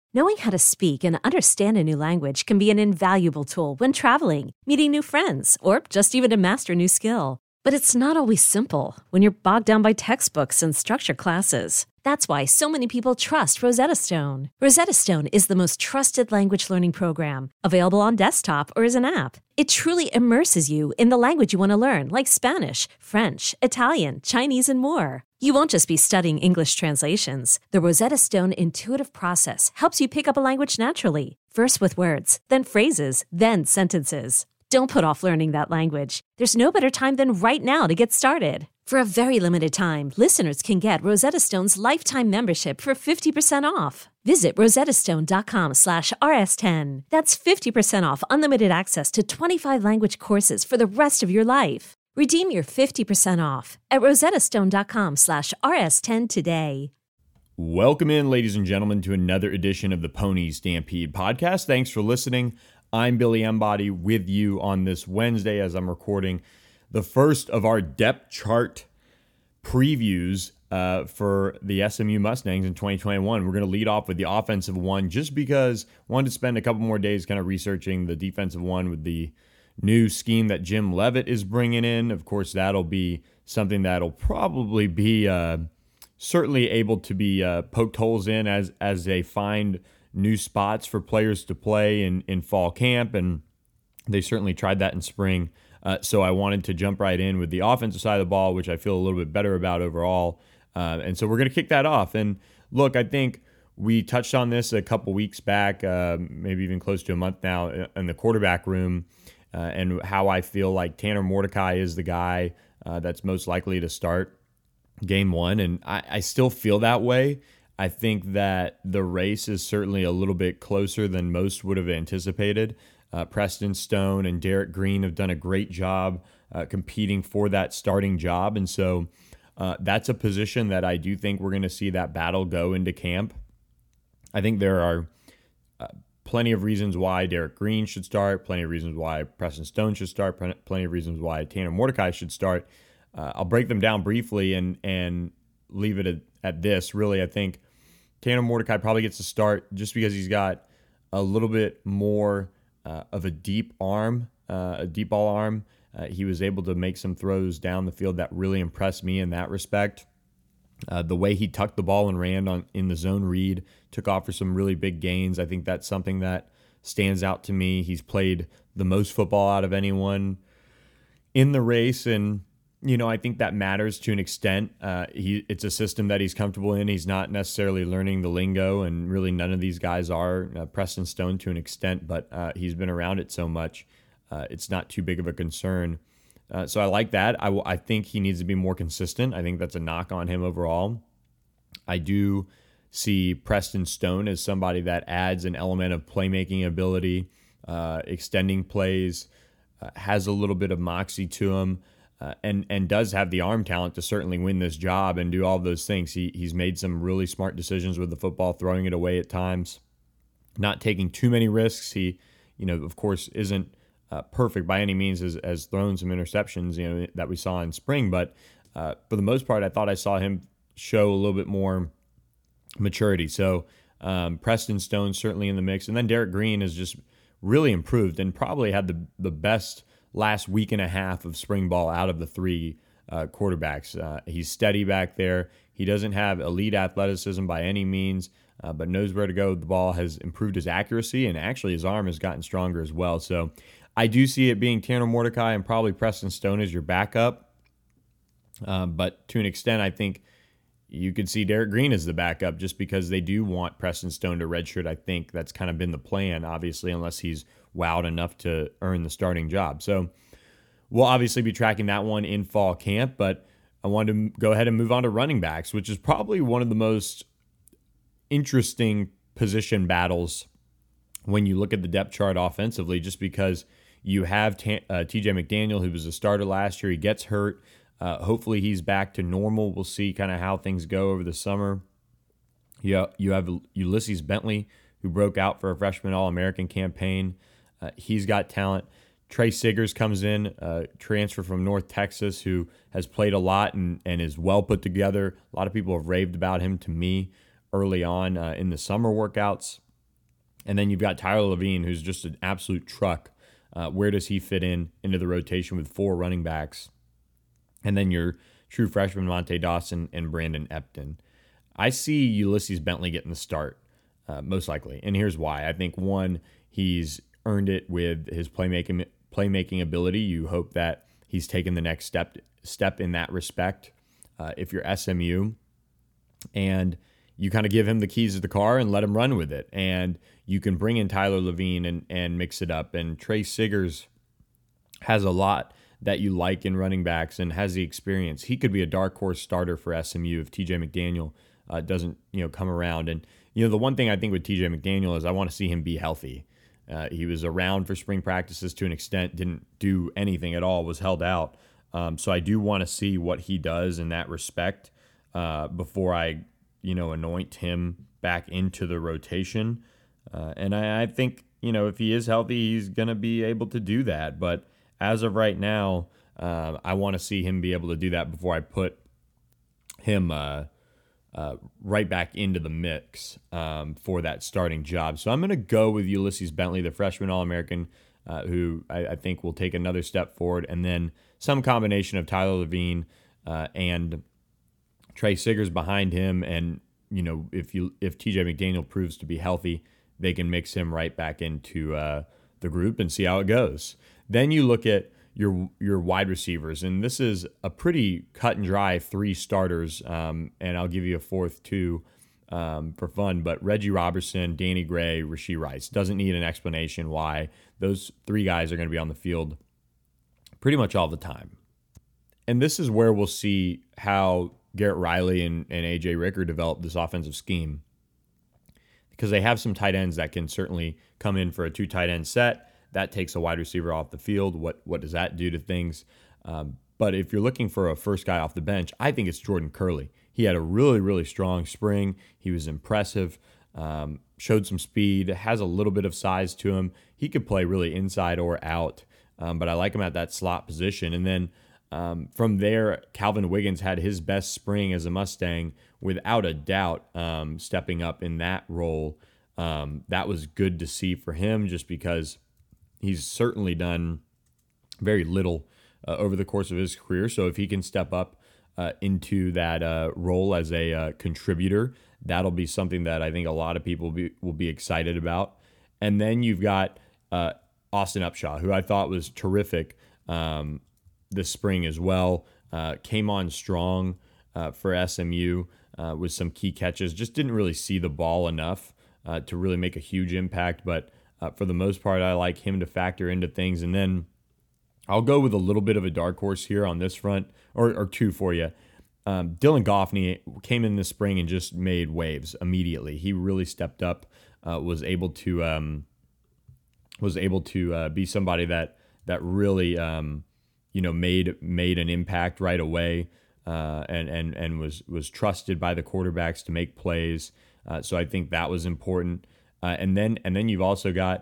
Knowing how to speak and understand a new language can be an invaluable tool when traveling, meeting new friends, or just even to master a new skill. But it's not always simple when you're bogged down by textbooks and structured classes. That's why so many people trust Rosetta Stone. Rosetta Stone is the most trusted language learning program, available on desktop or as an app. It truly immerses you in the language you want to learn, like Spanish, French, Italian, Chinese, and more. You won't just be studying English translations. The Rosetta Stone intuitive process helps you pick up a language naturally, first with words, then phrases, then sentences. Don't put off learning that language. There's no better time than right now to get started. For a very limited time, listeners can get Rosetta Stone's lifetime membership for 50% off. Visit rosettastone.com/rs10. That's 50% off unlimited access to 25 language courses for the rest of your life. Redeem your 50% off at rosettastone.com/rs10 today. Welcome in, ladies and gentlemen, to another edition of the Pony Stampede podcast. Thanks for listening. I'm Billy Embody with you on this Wednesday as I'm recording the first of our depth chart previews for the SMU Mustangs in 2021. We're going to lead off with the offensive one just because I wanted to spend a couple more days kind of researching the defensive one with the new scheme that Jim Leavitt is bringing in. Of course, that'll be something that'll probably be certainly able to be poked holes in as they find new spots for players to play in fall camp, and they certainly tried that in spring. So I wanted to jump right in with the offensive side of the ball, which I feel a little bit better about overall. And so we're going to kick that off. And look, I think we touched on this a couple weeks back, maybe even close to a month now, in the quarterback room, and how I feel like Tanner Mordecai is the guy that's most likely to start game one. And I still feel that way. I think that the race is certainly a little bit closer than most would have anticipated. Preston Stone and Derek Green have done a great job competing for that starting job. And so that's a position that I do think we're going to see that battle go into camp. I think there are plenty of reasons why Derek Green should start, plenty of reasons why Preston Stone should start, plenty of reasons why Tanner Mordecai should start. I'll break them down briefly and leave it at this. Really, I think Tanner Mordecai probably gets to start just because he's got a little bit more of a deep arm, a deep ball arm. He was able to make some throws down the field that really impressed me in that respect. The way he tucked the ball and ran in the zone read, took off for some really big gains. I think that's something that stands out to me. He's played the most football out of anyone in the race, and I think that matters to an extent. It's a system that he's comfortable in. He's not necessarily learning the lingo, and really none of these guys are. Preston Stone to an extent, but he's been around it so much, it's not too big of a concern. So I like that. I think he needs to be more consistent. I think that's a knock on him overall. I do see Preston Stone as somebody that adds an element of playmaking ability, extending plays, has a little bit of moxie to him. And does have the arm talent to certainly win this job and do all those things. He's made some really smart decisions with the football, throwing it away at times, not taking too many risks. He, of course, isn't perfect by any means, has thrown some interceptions, that we saw in spring. But for the most part, I thought I saw him show a little bit more maturity. So Preston Stone certainly in the mix. And then Derek Green has just really improved and probably had the best last week and a half of spring ball out of the three quarterbacks. He's steady back there. He doesn't have elite athleticism by any means, but knows where to go with the ball, has improved his accuracy, and actually his arm has gotten stronger as well. So I do see it being Tanner Mordecai and probably Preston Stone as your backup. But to an extent, I think you could see Derek Green as the backup just because they do want Preston Stone to redshirt. I think that's kind of been the plan, obviously, unless he's wowed enough to earn the starting job. So we'll obviously be tracking that one in fall camp, but I wanted to go ahead and move on to running backs, which is probably one of the most interesting position battles when you look at the depth chart offensively, just because you have TJ McDaniel, who was a starter last year. He gets hurt. Hopefully he's back to normal. We'll see kind of how things go over the summer. You have Ulysses Bentley, who broke out for a freshman All-American campaign. He's got talent. Trey Siggers comes in, transfer from North Texas, who has played a lot and is well put together. A lot of people have raved about him to me early on in the summer workouts. And then you've got Tyler Levine, who's just an absolute truck. Where does he fit into the rotation with 4 running backs? And then your true freshman Monte Dawson and Brandon Epton. I see Ulysses Bentley getting the start, most likely. And here's why. I think, one, he's earned it with his playmaking ability. You hope that he's taken the next step in that respect. If you're SMU, and you kind of give him the keys to the car and let him run with it. And you can bring in Tyler Levine and mix it up. And Trey Siggers has a lot that you like in running backs and has the experience. He could be a dark horse starter for SMU if TJ McDaniel doesn't come around. And the one thing I think with TJ McDaniel is I want to see him be healthy. He was around for spring practices to an extent, didn't do anything at all, was held out. So I do want to see what he does in that respect before I anoint him back into the rotation. And I think, if he is healthy, he's going to be able to do that. But as of right now, I want to see him be able to do that before I put him right back into the mix for that starting job. So I'm going to go with Ulysses Bentley, the freshman All-American, who I think will take another step forward. And then some combination of Tyler Levine and Trey Siggers behind him, and if TJ McDaniel proves to be healthy, they can mix him right back into the group and see how it goes. Then you look at your wide receivers, and this is a pretty cut and dry 3 starters, and I'll give you a 4th too for fun. But Reggie Robertson, Danny Gray, Rashee Rice, doesn't need an explanation why those 3 guys are going to be on the field pretty much all the time. And this is where we'll see how Garrett Riley and A.J. Ricker develop this offensive scheme, because they have some tight ends that can certainly come in for a 2 tight end set. That takes a wide receiver off the field. What does that do to things? But if you're looking for a first guy off the bench, I think it's Jordan Curley. He had a really, really strong spring. He was impressive, showed some speed, has a little bit of size to him. He could play really inside or out, but I like him at that slot position. And then from there, Calvin Wiggins had his best spring as a Mustang, without a doubt, stepping up in that role. That was good to see for him, just because he's certainly done very little over the course of his career. So if he can step up into that role as a contributor, that'll be something that I think a lot of people will be excited about. And then you've got Austin Upshaw, who I thought was terrific this spring as well. Came on strong for SMU with some key catches. Just didn't really see the ball enough to really make a huge impact. But for the most part, I like him to factor into things. And then I'll go with a little bit of a dark horse here on this front, or 2 for you. Dylan Goffney came in this spring and just made waves immediately. He really stepped up, was able to be somebody that really made an impact right away, and was trusted by the quarterbacks to make plays. So I think that was important. And then you've also got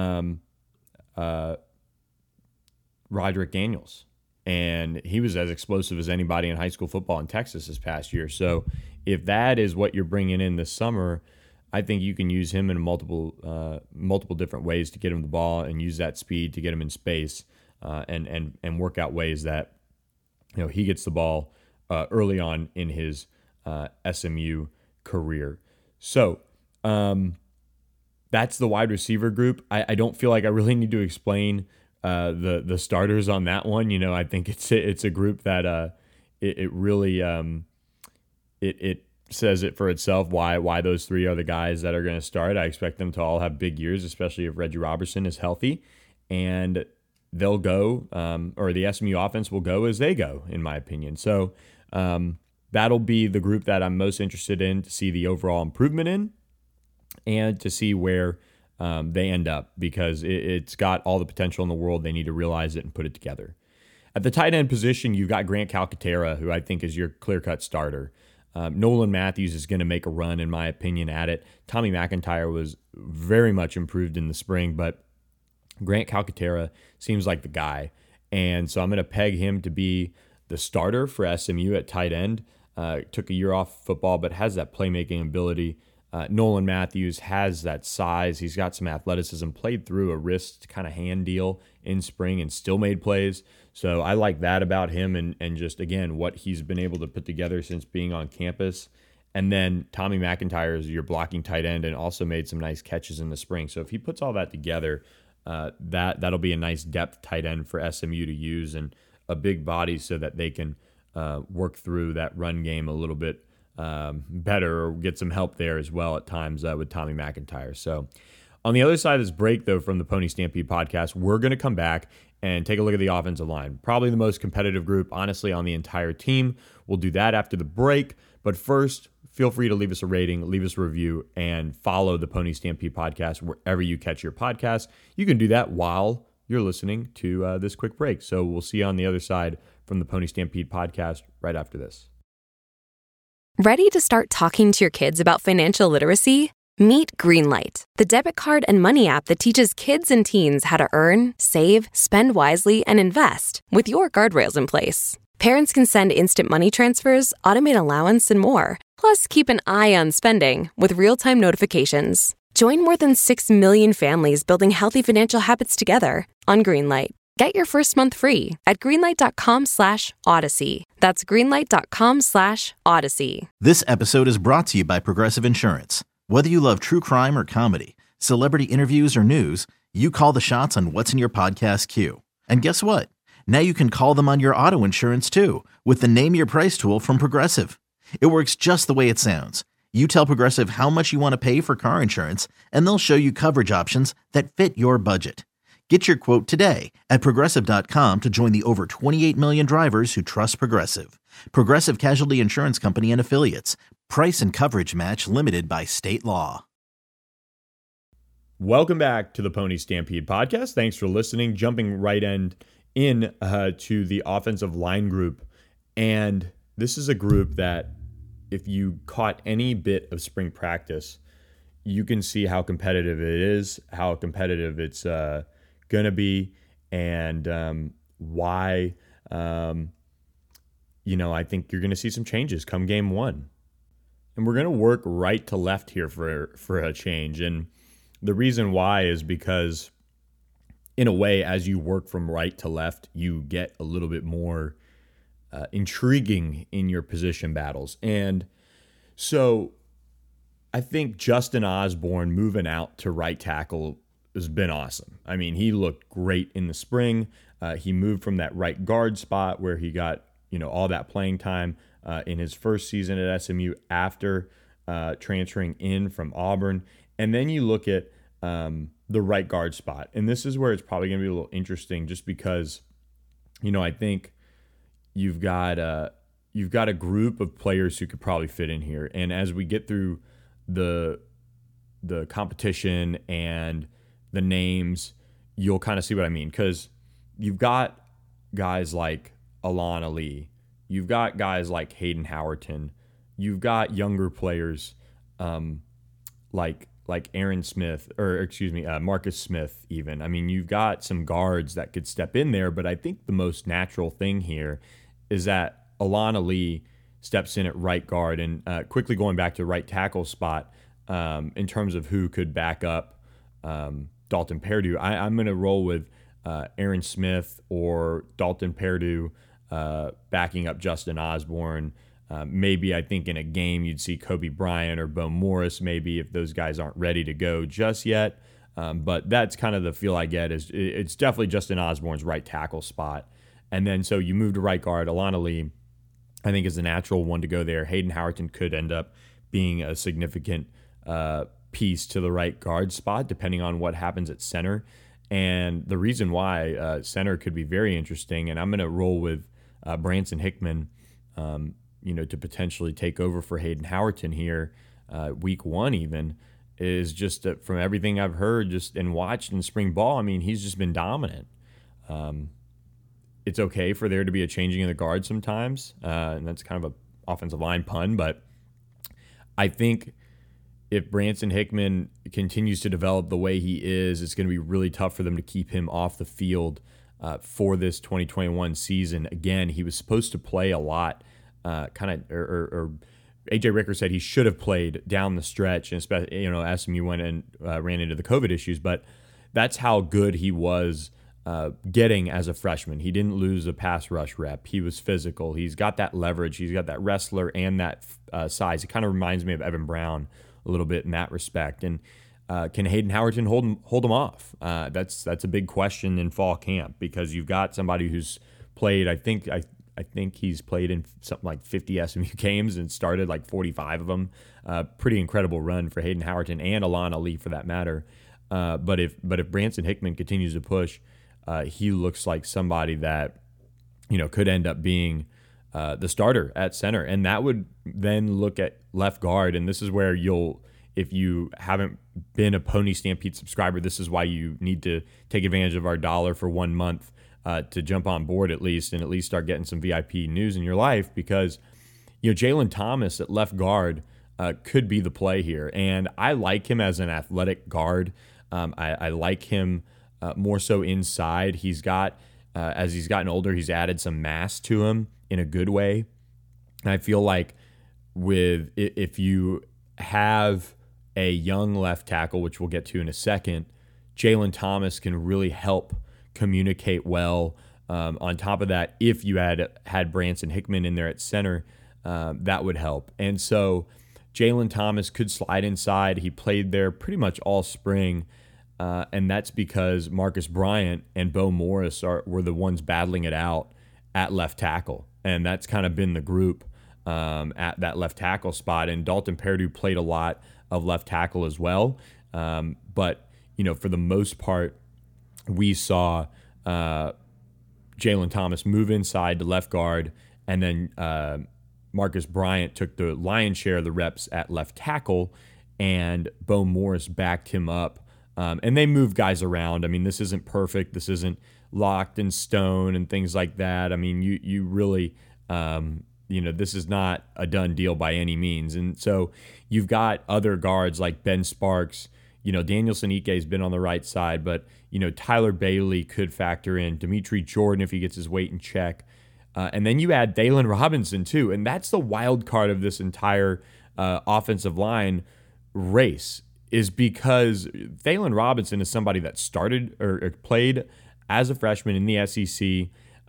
Roderick Daniels, and he was as explosive as anybody in high school football in Texas this past year. So if that is what you're bringing in this summer, I think you can use him in multiple different ways to get him the ball and use that speed to get him in space, and work out ways that he gets the ball early on in his SMU career. So that's the wide receiver group. I don't feel like I really need to explain the starters on that one. I think it's a group that it really it says it for itself why those 3 are the guys that are going to start. I expect them to all have big years, especially if Reggie Robertson is healthy, and they'll go, or the SMU offense will go as they go, in my opinion. So that'll be the group that I'm most interested in to see the overall improvement in, and to see where they end up, because it's got all the potential in the world. They need to realize it and put it together. At the tight end position, you've got Grant Calcaterra, who I think is your clear-cut starter. Nolan Matthews is going to make a run, in my opinion, at it. Tommy McIntyre was very much improved in the spring, but Grant Calcaterra seems like the guy. And so I'm going to peg him to be the starter for SMU at tight end. Took a year off football, but has that playmaking ability Nolan Matthews has that size. He's got some athleticism, played through a wrist kind of hand deal in spring and still made plays. So I like that about him and just, again, what he's been able to put together since being on campus. And then Tommy McIntyre is your blocking tight end and also made some nice catches in the spring. So if he puts all that together, that'll be a nice depth tight end for SMU to use and a big body so that they can work through that run game a little bit better or get some help there as well at times with Tommy McIntyre. So on the other side of this break, though, from the Pony Stampede podcast, we're going to come back and take a look at the offensive line. Probably the most competitive group, honestly, on the entire team. We'll do that after the break. But first, feel free to leave us a rating, leave us a review, and follow the Pony Stampede podcast wherever you catch your podcast. You can do that while you're listening to this quick break. So we'll see you on the other side from the Pony Stampede podcast right after this. Ready to start talking to your kids about financial literacy? Meet Greenlight, the debit card and money app that teaches kids and teens how to earn, save, spend wisely, and invest with your guardrails in place. Parents can send instant money transfers, automate allowance, and more. Plus, keep an eye on spending with real-time notifications. Join more than 6 million families building healthy financial habits together on Greenlight. Get your first month free at greenlight.com/Odyssey. That's greenlight.com/Odyssey. This episode is brought to you by Progressive Insurance. Whether you love true crime or comedy, celebrity interviews or news, you call the shots on what's in your podcast queue. And guess what? Now you can call them on your auto insurance too with the Name Your Price tool from Progressive. It works just the way it sounds. You tell Progressive how much you want to pay for car insurance, and they'll show you coverage options that fit your budget. Get your quote today at Progressive.com to join the over 28 million drivers who trust Progressive. Progressive Casualty Insurance Company and Affiliates. Price and coverage match limited by state law. Welcome back to the Pony Stampede podcast. Thanks for listening. Jumping right in to the offensive line group. And this is a group that if you caught any bit of spring practice, you can see how competitive it is, how competitive it's going to be, and why, I think you're going to see some changes come game one. And we're going to work right to left here for a change. And the reason why is because, in a way, as you work from right to left, you get a little bit more intriguing in your position battles. And so I think Justin Osborne moving out to right tackle has been awesome. I mean, he looked great in the spring. He moved from that right guard spot where he got, all that playing time in his first season at SMU after transferring in from Auburn. And then you look at the right guard spot. And this is where it's probably going to be a little interesting just because, I think you've got a group of players who could probably fit in here. And as we get through the competition and the names, you'll kind of see what I mean. Because you've got guys like Alana Lee. You've got guys like Hayden Howerton. You've got younger players like Aaron Smith, Marcus Smith even. I mean, you've got some guards that could step in there, but I think the most natural thing here is that Alana Lee steps in at right guard. And quickly going back to right tackle spot, in terms of who could back up Dalton Perdue, I'm going to roll with Aaron Smith or Dalton Perdue backing up Justin Osborne. Maybe I think in a game you'd see Kobe Bryant or Bo Morris maybe if those guys aren't ready to go just yet. But that's kind of the feel I get is it's definitely Justin Osborne's right tackle spot. And then so you move to right guard. Alana Lee, I think, is the natural one to go there. Hayden Howerton could end up being a significant piece to the right guard spot depending on what happens at center. And the reason why center could be very interesting, and I'm going to roll with Branson Hickman, to potentially take over for Hayden Howerton here week one even, is just from everything I've heard just and watched in spring ball, I mean, he's just been dominant. It's okay for there to be a changing of the guard sometimes, and that's kind of an offensive line pun, but I think if Branson Hickman continues to develop the way he is, it's going to be really tough for them to keep him off the field for this 2021 season. Again, he was supposed to play a lot, A.J. Ricker said he should have played down the stretch, and SMU went and ran into the COVID issues, but that's how good he was getting as a freshman. He didn't lose a pass rush rep. He was physical. He's got that leverage. He's got that wrestler and that size. It kind of reminds me of Evan Brown a little bit in that respect. And can Hayden Howerton hold him off? That's a big question in fall camp, because you've got somebody who's played. I think he's played in something like 50 SMU games and started like 45 of them. Pretty incredible run for Hayden Howerton and Alon Ali for that matter. But if Branson Hickman continues to push, he looks like somebody that could end up being the starter at center, and that would then look at left guard. And this is where if you haven't been a Pony Stampede subscriber, this is why you need to take advantage of our $1 for 1 month to jump on board at least start getting some VIP news in your life, because Jalen Thomas at left guard could be the play here, and I like him as an athletic guard. I like him more so inside. He's got as he's gotten older, he's added some mass to him in a good way. And I feel like if you have a young left tackle, which we'll get to in a second, Jalen Thomas can really help communicate well. On top of that, if you had Branson Hickman in there at center, that would help. And so Jalen Thomas could slide inside. He played there pretty much all spring, and that's because Marcus Bryant and Bo Morris were the ones battling it out at left tackle, and that's kind of been the group at that left tackle spot. And Dalton Perdue played a lot of left tackle as well, but for the most part, we saw Jalen Thomas move inside to left guard, and then Marcus Bryant took the lion's share of the reps at left tackle, and Bo Morris backed him up. And they move guys around. I mean, this isn't perfect. This isn't locked in stone and things like that. I mean, you really, this is not a done deal by any means. And so you've got other guards like Ben Sparks. Danielson Ike has been on the right side, but, Tyler Bailey could factor in, Dimitri Jordan if he gets his weight in check. And then you add Thalen Robinson too. And that's the wild card of this entire offensive line race, is because Thalen Robinson is somebody that started or played as a freshman in the SEC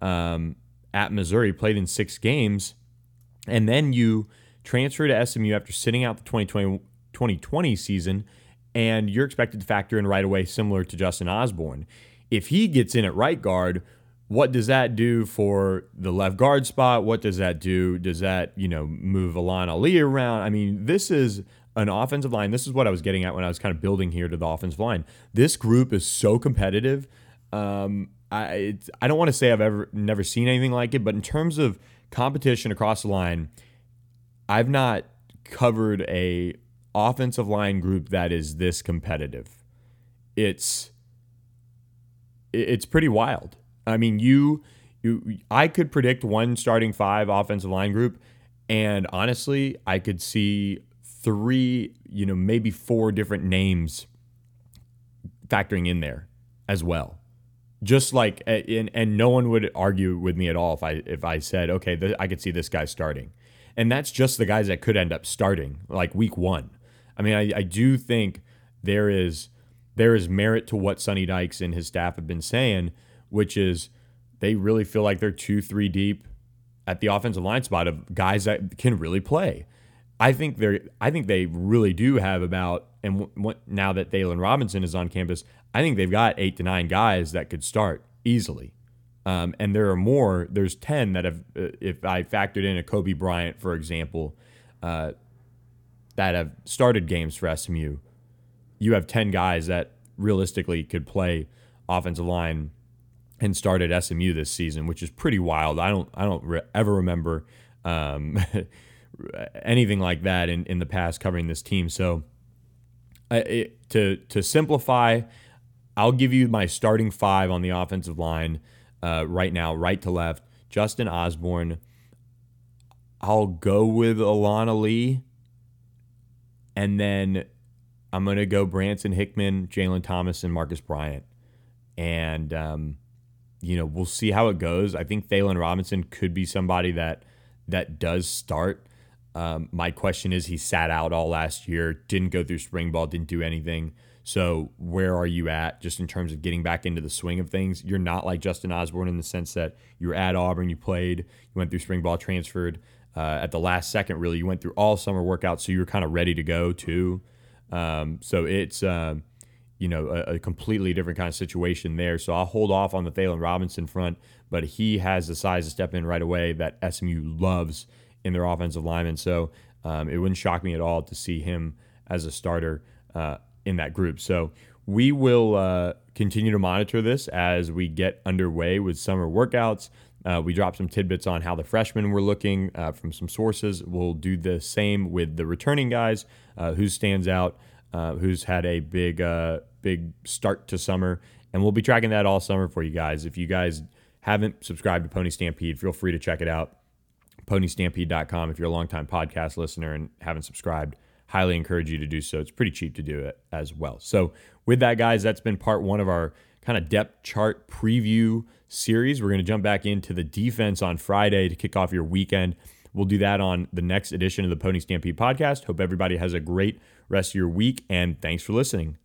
at Missouri, played in 6 games, and then you transfer to SMU after sitting out the 2020 season, and you're expected to factor in right away, similar to Justin Osborne. If he gets in at right guard, what does that do for the left guard spot? What does that do? Does that, move Alon Ali around? I mean, this is an offensive line. This is what I was getting at when I was kind of building here to the offensive line. This group is so competitive. I don't want to say I've never seen anything like it, but in terms of competition across the line, I've not covered a offensive line group that is this competitive. It's pretty wild. I mean, I could predict one starting 5 offensive line group, and honestly, I could see 3, maybe 4 different names factoring in there as well. Just like, and no one would argue with me at all if I said, okay, I could see this guy starting. And that's just the guys that could end up starting, like week 1. I mean, I do think there is merit to what Sonny Dykes and his staff have been saying, which is they really feel like they're 2-3 deep at the offensive line spot of guys that can really play. I think they really do have about, and now that Thalen Robinson is on campus, I think they've got 8 to 9 guys that could start easily. And there are more. There's 10 that have, if I factored in a Kobe Bryant, for example, that have started games for SMU. You have 10 guys that realistically could play offensive line and start at SMU this season, which is pretty wild. I don't ever remember anything like that in the past covering this team. So to simplify, I'll give you my starting 5 on the offensive line right now, right to left. Justin Osborne. I'll go with Alon Ali. And then I'm going to go Branson Hickman, Jalen Thomas, and Marcus Bryant. And, we'll see how it goes. I think Thalen Robinson could be somebody that does start. My question is, he sat out all last year, didn't go through spring ball, didn't do anything. So where are you at just in terms of getting back into the swing of things? You're not like Justin Osborne in the sense that you were at Auburn, you played, you went through spring ball, transferred at the last second, really. You went through all summer workouts, so you were kind of ready to go too. So it's, a completely different kind of situation there. So I'll hold off on the Thalen Robinson front, but he has the size to step in right away that SMU loves in their offensive linemen. So it wouldn't shock me at all to see him as a starter in that group. So we will continue to monitor this as we get underway with summer workouts. We dropped some tidbits on how the freshmen were looking from some sources. We'll do the same with the returning guys, who stands out, who's had a big start to summer. And we'll be tracking that all summer for you guys. If you guys haven't subscribed to Pony Stampede, feel free to check it out. PonyStampede.com. If you're a longtime podcast listener and haven't subscribed, highly encourage you to do so. It's pretty cheap to do it as well. So with that, guys, that's been part one of our kind of depth chart preview series. We're going to jump back into the defense on Friday to kick off your weekend. We'll do that on the next edition of the Pony Stampede podcast. Hope everybody has a great rest of your week, and thanks for listening.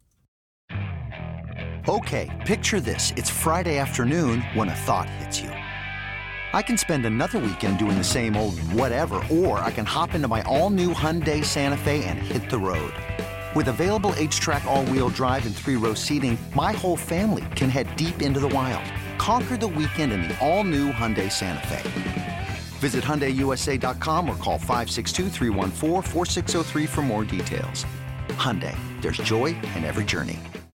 Okay, picture this. It's Friday afternoon when a thought hits you. I can spend another weekend doing the same old whatever, or I can hop into my all-new Hyundai Santa Fe and hit the road. With available H-Track all-wheel drive and 3-row seating, my whole family can head deep into the wild. Conquer the weekend in the all-new Hyundai Santa Fe. Visit HyundaiUSA.com or call 562-314-4603 for more details. Hyundai, there's joy in every journey.